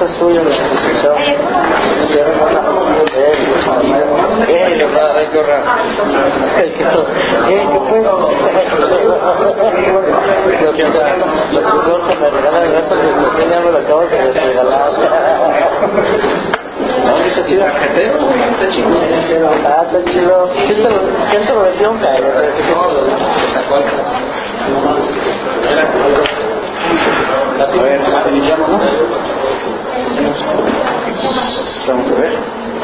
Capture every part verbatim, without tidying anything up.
es suyo la exposición. Eh, lo va a recorrer. Eh, ¿qué fue? Lo que corta me regala el gato que ya me lo acabo de regalar. Está chido. Está chido. Ah, está chido. ¿Quién te lo, quién te lo metió? No, lo sacó. A ver, iniciamos, ¿no? Vamos a ver.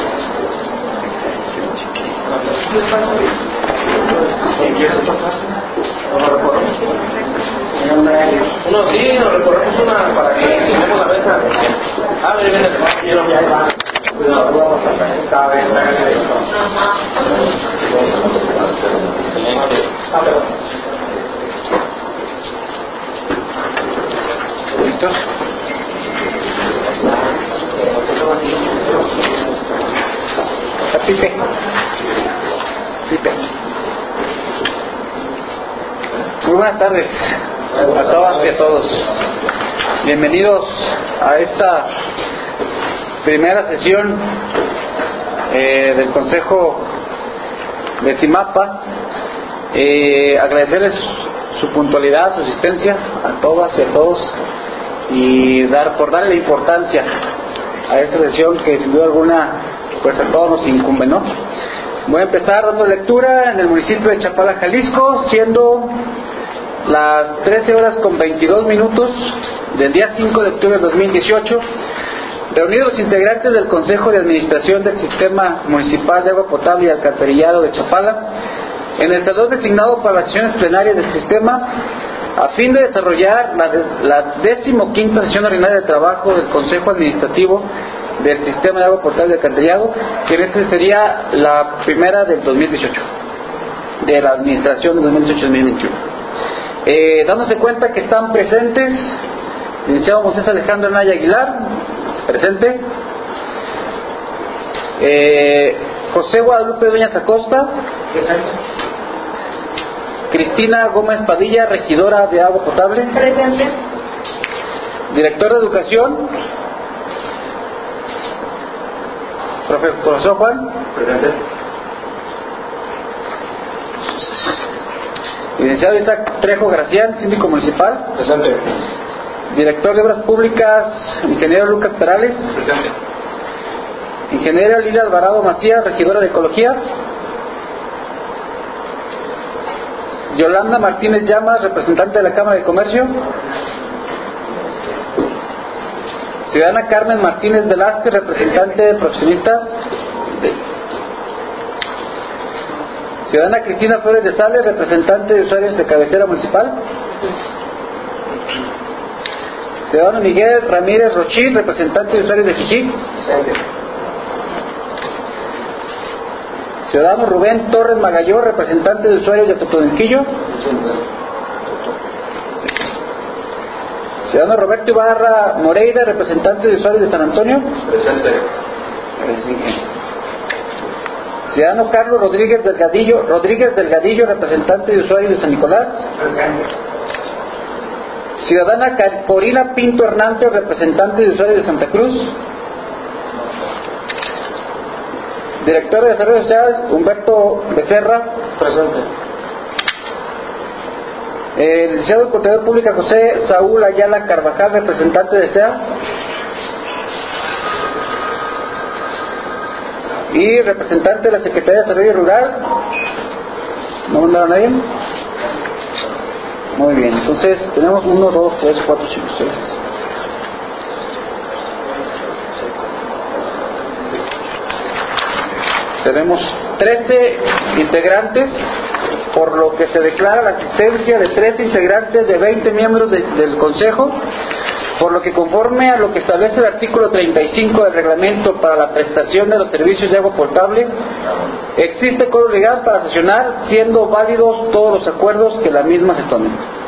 No, sí, nos recorremos una para que tenemos la mesa. Ah, ven, ven, ven, ya va. Cuidado, vamos a ver. Cada vez, ah, perdón. ¿Listo? Pipe. Pipe. Muy buenas tardes a todas y a todos. Bienvenidos a esta primera sesión eh, del Consejo de CIMAPA. Eh, agradecerles su puntualidad, su asistencia a todas y a todos y dar por darle importancia a esta sesión que sin duda alguna pues a todos nos incumbe, ¿no? Voy a empezar dando lectura en el municipio de Chapala, Jalisco, siendo las trece horas con veintidós minutos del día cinco de octubre de dos mil dieciocho. Reunidos los integrantes del Consejo de Administración del Sistema Municipal de Agua Potable y Alcantarillado de Chapala, en el salón designado para las sesiones plenarias del sistema, a fin de desarrollar la, la decimoquinta sesión ordinaria de trabajo del Consejo Administrativo del Sistema de Agua Potable y Alcantarillado, que en este sería la primera del dos mil dieciocho, de la administración del dos mil dieciocho a dos mil veintiuno. Eh, dándose cuenta que están presentes, licenciado Moisés Alejandro Anaya Aguilar, presente. Eh, José Guadalupe Dueñas Acosta, presente. Cristina Gómez Padilla, regidora de Agua Potable, presente. Director de Educación, profesor Juan, presente. Licenciado Isaac Trejo Gracián, síndico municipal, presente. Director de Obras Públicas, ingeniero Lucas Perales, presente. Ingeniera Lila Alvarado Macías, regidora de Ecología, Yolanda Martínez Llamas, representante de la Cámara de Comercio, ciudadana Carmen Martínez Velázquez, representante de profesionistas, ciudadana Cristina Flores de Sales, representante de usuarios de cabecera municipal, ciudadano Miguel Ramírez Rochín, representante de usuarios de Jijí, ciudadano Rubén Torres Magalló, representante de usuarios de Totonilquillo, ciudadano Roberto Ibarra Moreira, representante de usuarios de San Antonio, Presente. ciudadano Carlos Rodríguez Delgadillo, Rodríguez Delgadillo, representante de usuarios de San Nicolás, Presente. ciudadana Corina Pinto Hernández, representante de usuarios de Santa Cruz, director de Desarrollo Social Humberto Becerra, Presente. el licenciado de Contador Pública José Saúl Ayala Carvajal, representante de S E A, y representante de la Secretaría de Desarrollo Rural. ¿No mandaron a nadie? Muy bien, entonces tenemos uno, dos, tres, cuatro, cinco, seis. Tenemos trece integrantes, por lo que se declara la asistencia de trece integrantes de veinte miembros de, del Consejo, por lo que conforme a lo que establece el artículo treinta y cinco del reglamento para la prestación de los servicios de agua potable, existe quórum legal para sesionar, siendo válidos todos los acuerdos que la misma se tomen.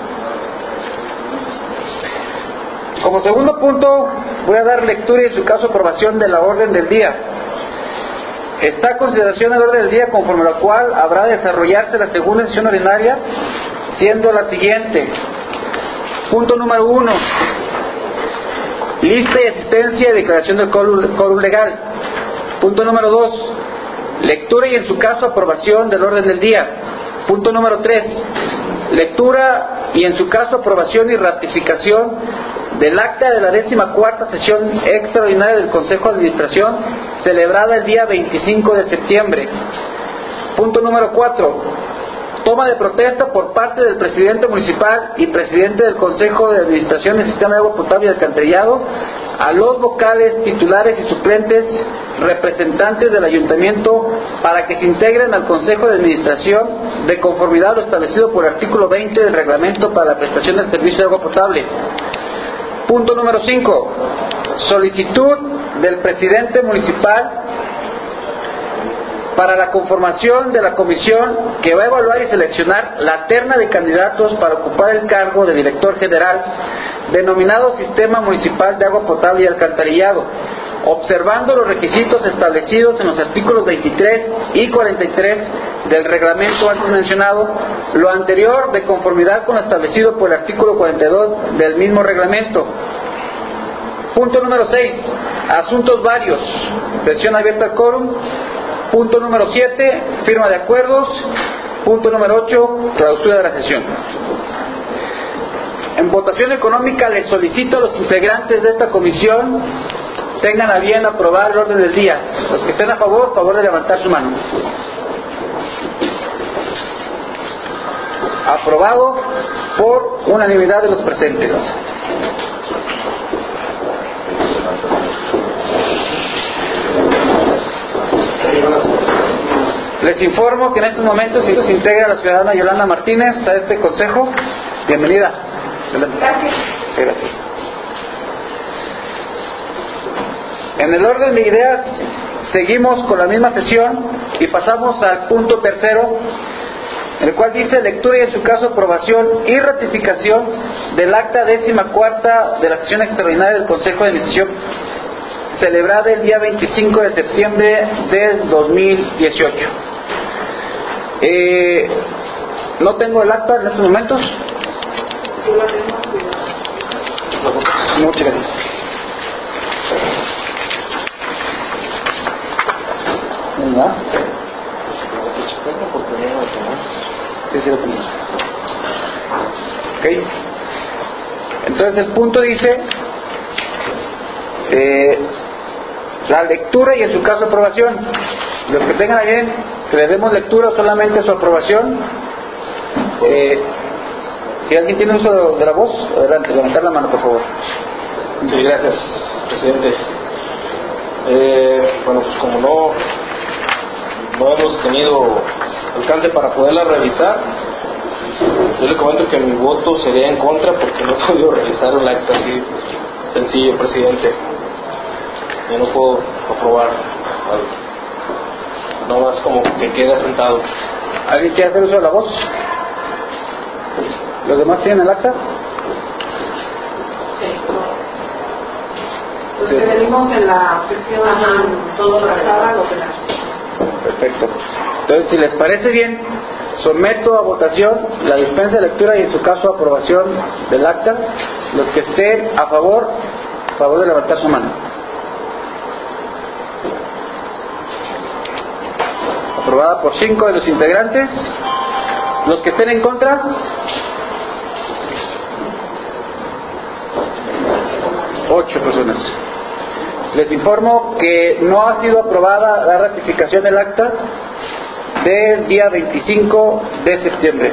Como segundo punto, voy a dar lectura y en su caso aprobación de la orden del día. Está a consideración el orden del día, conforme a la cual habrá de desarrollarse la segunda sesión ordinaria, siendo la siguiente. Punto número uno. lista y asistencia y declaración del quórum legal. Punto número dos, lectura y en su caso aprobación del orden del día. Punto número tres, lectura y en su caso aprobación y ratificación del acta de la décima cuarta sesión extraordinaria del Consejo de Administración celebrada el día veinticinco de septiembre. Punto número cuatro, toma de protesta por parte del presidente municipal y presidente del Consejo de Administración del Sistema de Agua Potable y Alcantarillado a los vocales, titulares y suplentes representantes del ayuntamiento para que se integren al Consejo de Administración de conformidad a lo establecido por el artículo veinte del reglamento para la prestación del servicio de agua potable. Punto número cinco, solicitud del presidente municipal para la conformación de la comisión que va a evaluar y seleccionar la terna de candidatos para ocupar el cargo de director general denominado Sistema Municipal de Agua Potable y Alcantarillado, observando los requisitos establecidos en los artículos veintitrés y cuarenta y tres del reglamento antes mencionado, lo anterior de conformidad con lo establecido por el artículo cuarenta y dos del mismo reglamento. Punto número seis, asuntos varios, sesión abierta al quórum. Punto número siete, firma de acuerdos. Punto número ocho, clausura de la sesión. En votación económica les solicito a los integrantes de esta comisión tengan a bien aprobar el orden del día. Los que estén a favor, favor de levantar su mano. Aprobado por unanimidad de los presentes. Les informo que en estos momentos se integra la ciudadana Yolanda Martínez a este consejo. Bienvenida. Gracias. Sí, gracias. En el orden de ideas seguimos con la misma sesión y pasamos al punto tercero, el cual dice lectura y en su caso aprobación y ratificación del acta décima cuarta de la sesión extraordinaria del Consejo de Administración celebrada el día veinticinco de septiembre del dos mil dieciocho. Eh, no tengo el acta en estos momentos. Muchas gracias. Venga. Sí, sí lo tengo. Ok. Entonces el punto dice eh, la lectura y en su caso aprobación. Los que tengan a bien que le demos lectura o solamente su aprobación. Eh, si alguien tiene uso de la voz, adelante, levantar la mano por favor. Sí, gracias, presidente. Eh, bueno, pues como no no hemos tenido alcance para poderla revisar, yo le comento que mi voto sería en contra porque no he podido revisar un acta así sencillo, presidente. Yo no puedo aprobar algo. No más como que quede sentado. ¿Alguien quiere hacer uso de la voz? ¿Los demás tienen el acta? Sí. Los que venimos en la sesión, todo lo que estaba, lo que la... Perfecto. Entonces, si les parece bien, someto a votación la dispensa de lectura y en su caso aprobación del acta. Los que estén a favor, a favor de levantar su mano. Aprobada por cinco de los integrantes. Los que estén en contra. Ocho personas. Les informo que no ha sido aprobada la ratificación del acta del día veinticinco de septiembre.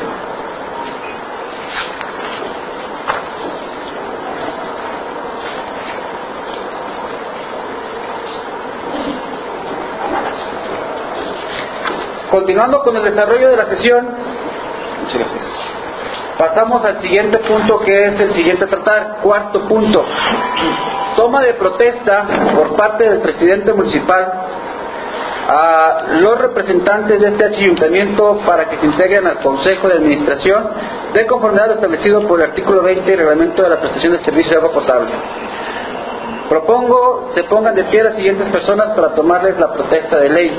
Continuando con el desarrollo de la sesión, muchas gracias. Pasamos al siguiente punto, que es el siguiente a tratar, cuarto punto. Toma de protesta por parte del presidente municipal a los representantes de este ayuntamiento para que se integren al Consejo de Administración de conformidad a lo establecido por el artículo veinte del reglamento de la prestación de servicio de agua potable. Propongo se pongan de pie las siguientes personas para tomarles la protesta de ley.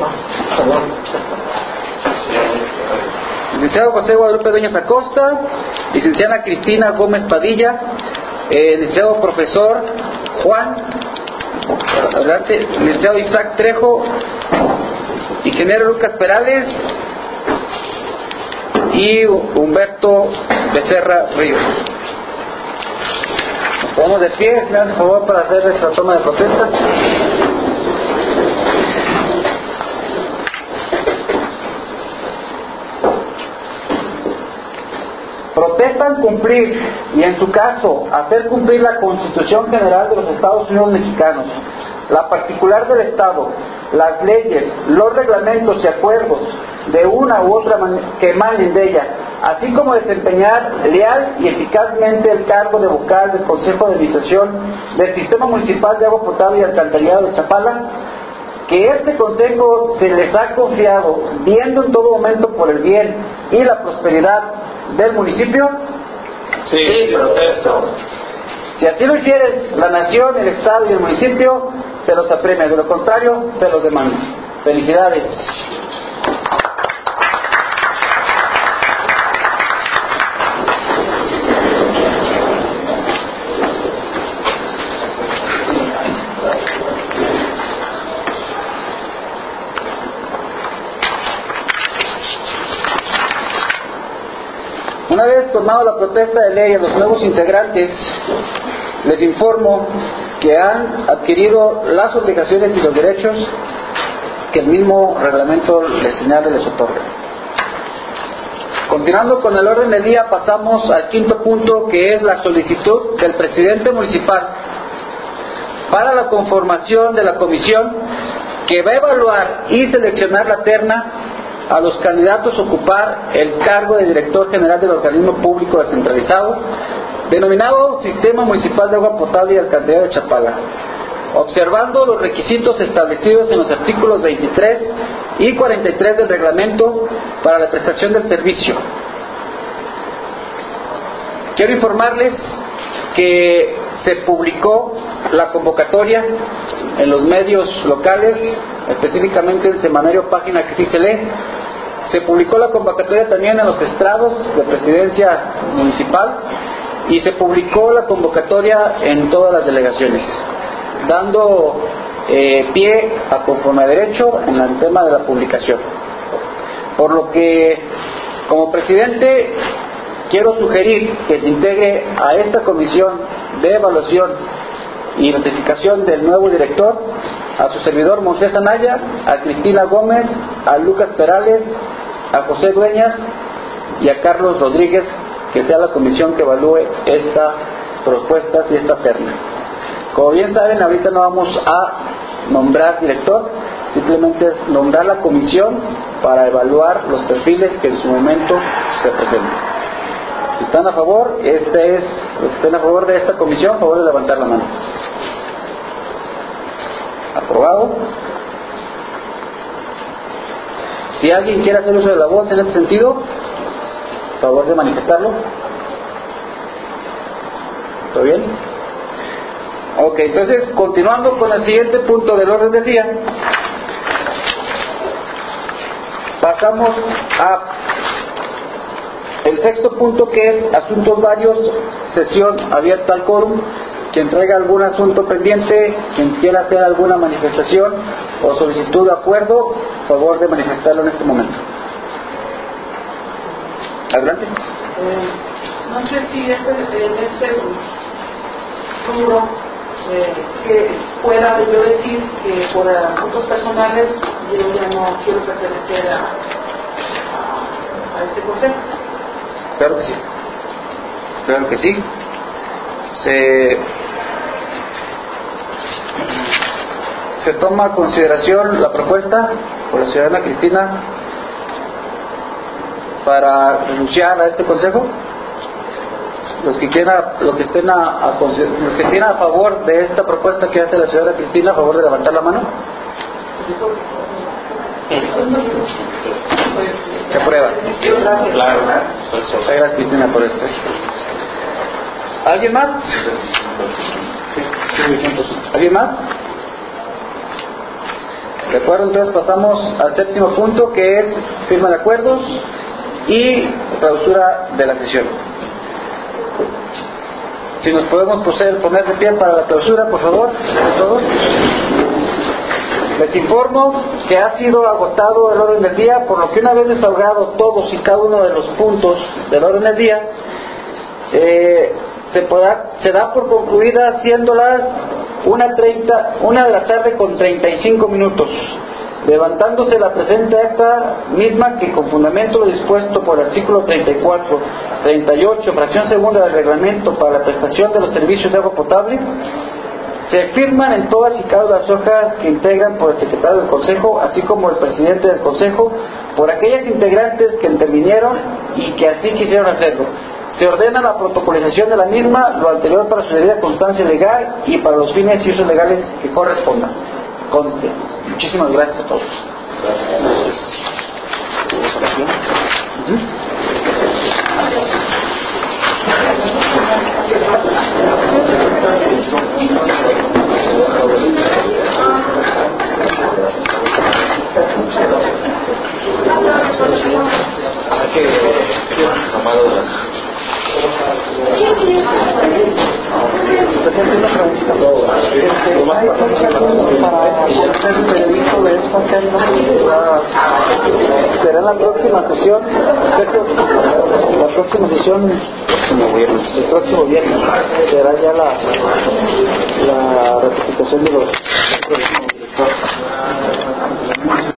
Licenciado José Guadalupe Dueñas Acosta, licenciada Cristina Gómez Padilla, eh, licenciado profesor Juan, adelante, licenciado Isaac Trejo, ingeniero Lucas Perales y Humberto Becerra Ríos. Nos ponemos de pie, si me hacen favor para hacer esta toma de protesta. Protestan cumplir, y en su caso, hacer cumplir la Constitución General de los Estados Unidos Mexicanos, la particular del Estado, las leyes, los reglamentos y acuerdos de una u otra que emanen de ella, así como desempeñar leal y eficazmente el cargo de vocal del Consejo de Administración del Sistema Municipal de Agua Potable y Alcantarillado de Chapala, que este Consejo se les ha confiado, viendo en todo momento por el bien y la prosperidad del municipio. Sí, sí, protesto. Si así lo hicieres, la nación, el Estado y el municipio se los apremia, de lo contrario, se los demanda. Felicidades. Una vez tomada la protesta de ley a los nuevos integrantes, les informo que han adquirido las obligaciones y los derechos que el mismo reglamento les señala y les otorga. Continuando con el orden del día, pasamos al quinto punto, que es la solicitud del presidente municipal para la conformación de la comisión que va a evaluar y seleccionar la terna a los candidatos a ocupar el cargo de director general del organismo público descentralizado denominado Sistema Municipal de Agua Potable y Alcantarillado de Chapala, observando los requisitos establecidos en los artículos veintitrés y cuarenta y tres del reglamento para la prestación del servicio. Quiero informarles que se publicó la convocatoria en los medios locales, específicamente el semanario Página que sí se lee. Se publicó la convocatoria también en los estrados de presidencia municipal y se publicó la convocatoria en todas las delegaciones, dando eh, pie a conforme a derecho en el tema de la publicación. Por lo que, como presidente, quiero sugerir que se integre a esta comisión de evaluación y notificación del nuevo director a su servidor Moisés Anaya, a Cristina Gómez, a Lucas Perales, a José Dueñas y a Carlos Rodríguez, que sea la comisión que evalúe estas propuestas y esta terna. Como bien saben, ahorita no vamos a nombrar director, simplemente es nombrar la comisión para evaluar los perfiles que en su momento se presenten. Si están a favor, este es, los que estén a favor de esta comisión, a favor de levantar la mano. Aprobado. Si alguien quiere hacer uso de la voz en este sentido, a favor de manifestarlo. ¿Todo bien? Ok, entonces, continuando con el siguiente punto del orden del día, pasamos a el sexto punto, que es asuntos varios, sesión abierta al quórum. Quien traiga algún asunto pendiente, quien quiera hacer alguna manifestación o solicitud de acuerdo, favor de manifestarlo en este momento. Adelante. Eh, no sé si este, en este rubro eh, que pueda yo decir que por asuntos personales yo ya no quiero pertenecer a, a, a este consejo. Claro que sí. Claro que sí. Se, se toma a consideración la propuesta por la ciudadana Cristina para renunciar a este consejo. Los que quieran, los que estén a, a los que estén a favor de esta propuesta que hace la ciudadana Cristina, a favor de levantar la mano. Se aprueba. Claro. Gracias, Cristina, por esto. ¿Alguien más? ¿Alguien más? De acuerdo, entonces pasamos al séptimo punto, que es firma de acuerdos y clausura de la sesión. Si nos podemos poner, poner de pie para la clausura, por favor, todos. Les informo que ha sido agotado el orden del día, por lo que una vez desahogado todos y cada uno de los puntos del orden del día, eh, se, podrá, se da por concluida siendo las una, treinta, una de la tarde con treinta y cinco minutos, levantándose la presente acta misma que con fundamento lo dispuesto por el artículo treinta y cuatro, treinta y ocho, fracción segunda del reglamento para la prestación de los servicios de agua potable, se firman en todas y cada una de las hojas que integran por el secretario del Consejo, así como el presidente del Consejo, por aquellas integrantes que intervinieron y que así quisieron hacerlo. Se ordena la protocolización de la misma, lo anterior para su debida constancia legal y para los fines y usos legales que correspondan. Conste. Muchísimas gracias a todos. Será en la próxima sesión, la próxima sesión, el próximo viernes, será ya la, la ratificación de los